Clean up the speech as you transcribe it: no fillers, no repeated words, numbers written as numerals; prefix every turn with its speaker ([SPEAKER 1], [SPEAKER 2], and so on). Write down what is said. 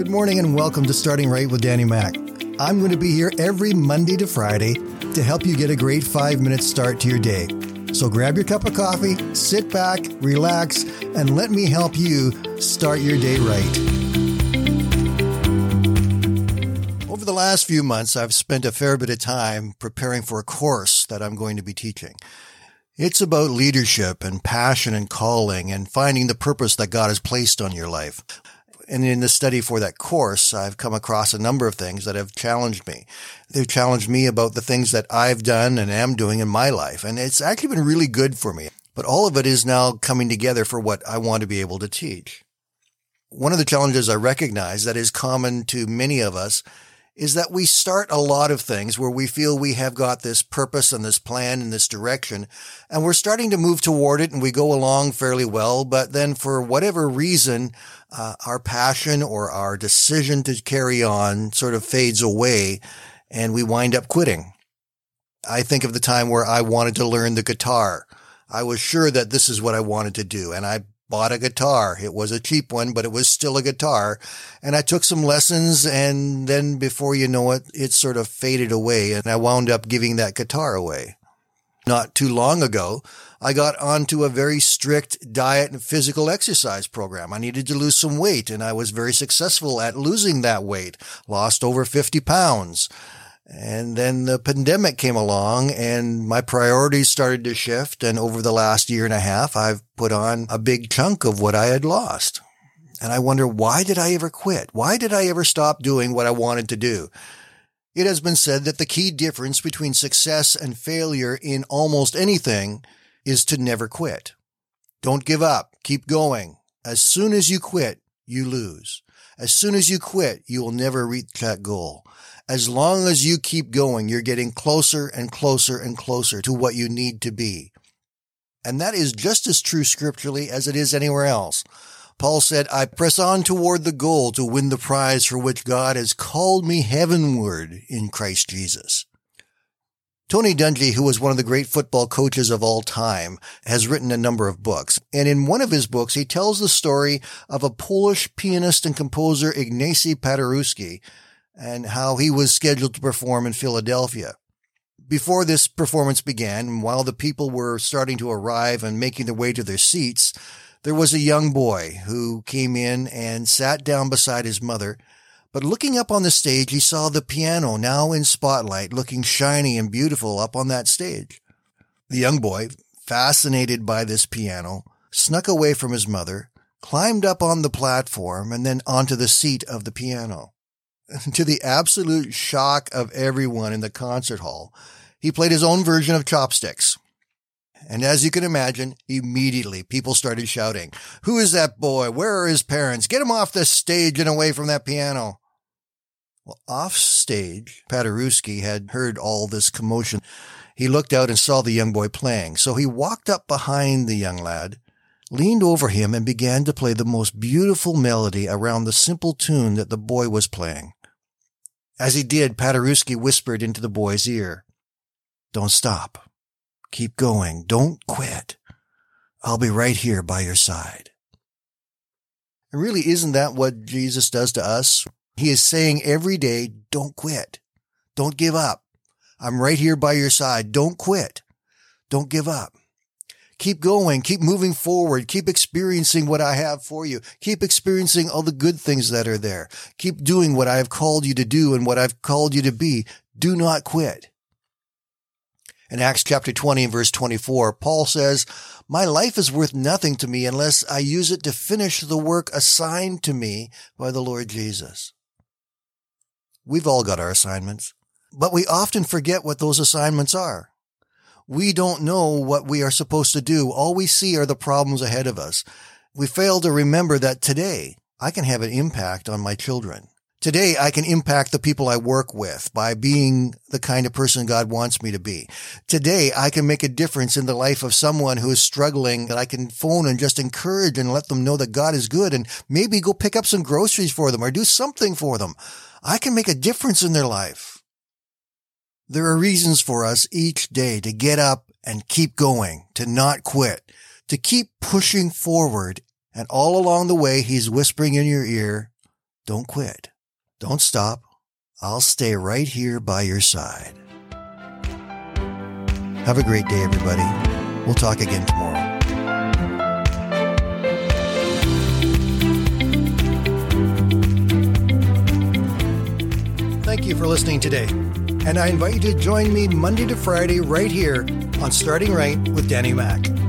[SPEAKER 1] Good morning and welcome to Starting Right with Danny Mac. I'm going to be here every Monday to Friday to help you get a great 5-minute start to your day. So grab your cup of coffee, sit back, relax, and let me help you start your day right. Over the last few months, I've spent a fair bit of time preparing for a course that I'm going to be teaching. It's about leadership and passion and calling and finding the purpose that God has placed on your life. And in the study for that course, I've come across a number of things that have challenged me. They've challenged me about the things that I've done and am doing in my life. And it's actually been really good for me. But all of it is now coming together for what I want to be able to teach. One of the challenges I recognize that is common to many of us is that we start a lot of things where we feel we have got this purpose and this plan and this direction, and we're starting to move toward it and we go along fairly well, but then for whatever reason, our passion or our decision to carry on sort of fades away and we wind up quitting. I think of the time where I wanted to learn the guitar. I was sure that this is what I wanted to do, and I bought a guitar. It was a cheap one, but it was still a guitar. And I took some lessons, and then before you know it, it sort of faded away, and I wound up giving that guitar away. Not too long ago, I got onto a very strict diet and physical exercise program. I needed to lose some weight, and I was very successful at losing that weight, lost over 50 pounds. And then the pandemic came along and my priorities started to shift. And over the last year and a half, I've put on a big chunk of what I had lost. And I wonder, why did I ever quit? Why did I ever stop doing what I wanted to do? It has been said that the key difference between success and failure in almost anything is to never quit. Don't give up. Keep going. As soon as you quit, you lose. As soon as you quit, you will never reach that goal. As long as you keep going, you're getting closer and closer and closer to what you need to be. And that is just as true scripturally as it is anywhere else. Paul said, I press on toward the goal to win the prize for which God has called me heavenward in Christ Jesus. Tony Dungy, who was one of the great football coaches of all time, has written a number of books. And in one of his books, he tells the story of a Polish pianist and composer, Ignacy Paderewski, and how he was scheduled to perform in Philadelphia. Before this performance began, while the people were starting to arrive and making their way to their seats, there was a young boy who came in and sat down beside his mother. But looking up on the stage, he saw the piano now in spotlight, looking shiny and beautiful up on that stage. The young boy, fascinated by this piano, snuck away from his mother, climbed up on the platform, and then onto the seat of the piano. To the absolute shock of everyone in the concert hall, he played his own version of Chopsticks. And as you can imagine, immediately people started shouting, "Who is that boy? Where are his parents? Get him off the stage and away from that piano." Well, off stage, Paderewski had heard all this commotion. He looked out and saw the young boy playing. So he walked up behind the young lad, leaned over him, and began to play the most beautiful melody around the simple tune that the boy was playing. As he did, Paderewski whispered into the boy's ear, "Don't stop. Keep going. Don't quit. I'll be right here by your side." And really, isn't that what Jesus does to us? He is saying every day, don't quit. Don't give up. I'm right here by your side. Don't quit. Don't give up. Keep going. Keep moving forward. Keep experiencing what I have for you. Keep experiencing all the good things that are there. Keep doing what I have called you to do and what I've called you to be. Do not quit. In Acts chapter 20 and verse 24, Paul says, "My life is worth nothing to me unless I use it to finish the work assigned to me by the Lord Jesus." We've all got our assignments, but we often forget what those assignments are. We don't know what we are supposed to do. All we see are the problems ahead of us. We fail to remember that today I can have an impact on my children. Today I can impact the people I work with by being the kind of person God wants me to be. Today I can make a difference in the life of someone who is struggling, that I can phone and just encourage and let them know that God is good and maybe go pick up some groceries for them or do something for them. I can make a difference in their life. There are reasons for us each day to get up and keep going, to not quit, to keep pushing forward. And all along the way, he's whispering in your ear, Don't quit. Don't stop. I'll stay right here by your side. Have a great day, everybody. We'll talk again tomorrow. Thank you for listening today. And I invite you to join me Monday to Friday right here on Starting Right with Danny Mac.